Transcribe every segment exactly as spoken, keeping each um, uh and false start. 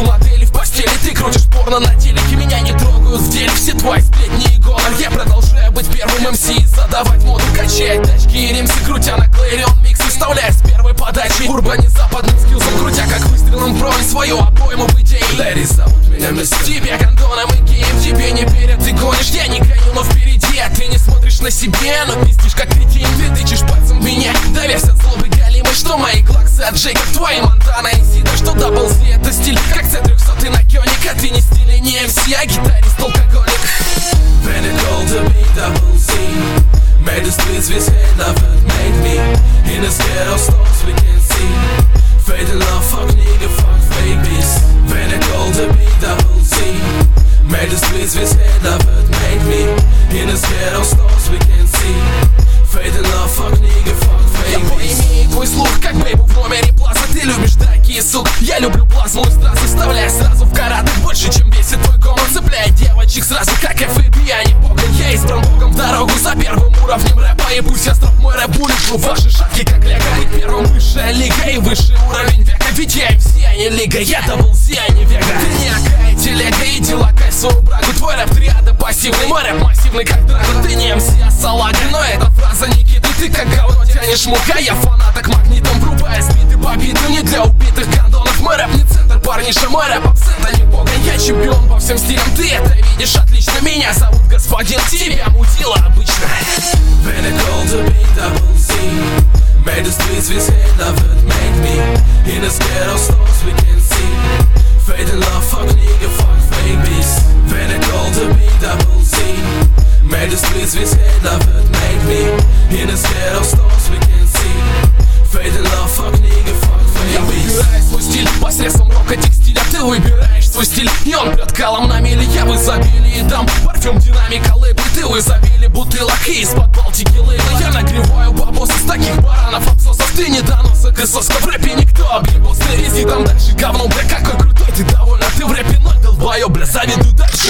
модели в постели. Ты крутишь порно на телеке, меня не трогают в деле все твои сплетни и гонор. Я продолжаю быть первым эм си, задавать моду, качать тачки и римсы, крутя на Клэрион микс, вставляя с первой подачи урбани западным скиллзом, крутя как выстрелом бронь свою обойму в идее. Лэри, зовут меня мистер. Тебе гондоном и геем, тебе не верят, ты гонишь. Я не гоню, но впереди, а ты не смотришь на себе, но пиздишь как кретин. Ты тычешь пальцем в меня, давясь от злобы галимой, что мои клаксы от Джейкоб, твои Монтана и Сида, что дабл си это стиль, как си триста на Кёник. А ты не стиль и не эм си, а гитарист алкоголик. When it called to be double C, made the streets with head love it made me. In the scared of storms we can see. Fate and love, fuck nigga, fuck fake beast. When it called to be double C, made the streets with head love it made me. In the scared of storms we can see. Fate and love, fuck nigga, fuck fake beast. Я поимею твой слух, как бейбу в номере плаза. Ты любишь драки и сук, я люблю плазму и страз. Вставляй сразу в караты больше, чем бесит твой гомон. Цепляй девочек сразу, как эф би ай, а не погонь. Я избран богом в дорогу за первым уровнем рэпа. И пусть я строп мой рэп будет ваши шапки как лего. Быть первым высшая лига и высший уровень века. Ведь я эм си, а не лига, я дабл си, а не вега. Ты не акая телега, иди лакай свою брагу. Твой рэп триада пассивный, мой рэп массивный как драгон. Ты не эм си, а салага, но эта фраза Никиты. Ты как говно тянешь мука, я фанаток магнитом. Врубая сбиты по биту, не для убитых гондонов. Мой рэп не центр, парниша, мой рэп абсент, а не погонь. Я чемпион по всем стилям, ты это видишь отлично. Меня зовут господин, тебя мудила обычно. When it called to be double C, made the streets with head love it made me. In the scared of storms we can see. Fate and love, fuck nigga, fuck fake beast. When it called to be double C, made the streets with head love it made me. In the scared of storms we can see. Fate and love, fuck nigga, fuck Я fake beast. выбираю свой стиль посредством рока текстиля. Ты выбираешь свой стиль, и он прет калом на мели. Я в изобилии дам парфюм, динамика, лейбл. Ты в изобилии бутылок и из-под Балтики лейбла. Я нагреваю бабосы с таких баранов абсосов. Ты не доносок и соска, в рэпе никто объебался. Вези там дальше говно, бля, какой крутой ты довольна. Ты в рэпе ноль, долбоёб, бля, заведу дальше.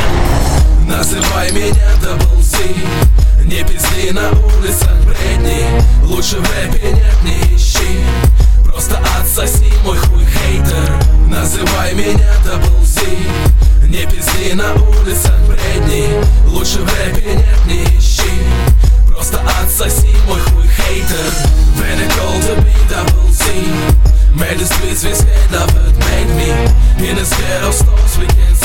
Называй меня double C, не пизди на улицах бредни. Лучше в рэпе нет, не ищи, просто отсоси мой хуй, хейтер. Называй меня double C, не пизди на улицах бредни. Лучше в рэпе нет, не ищи, просто отсоси мой хуй, хейтер. When it called to be double C, made the streets with head love it made me. In the scared of storms we can see.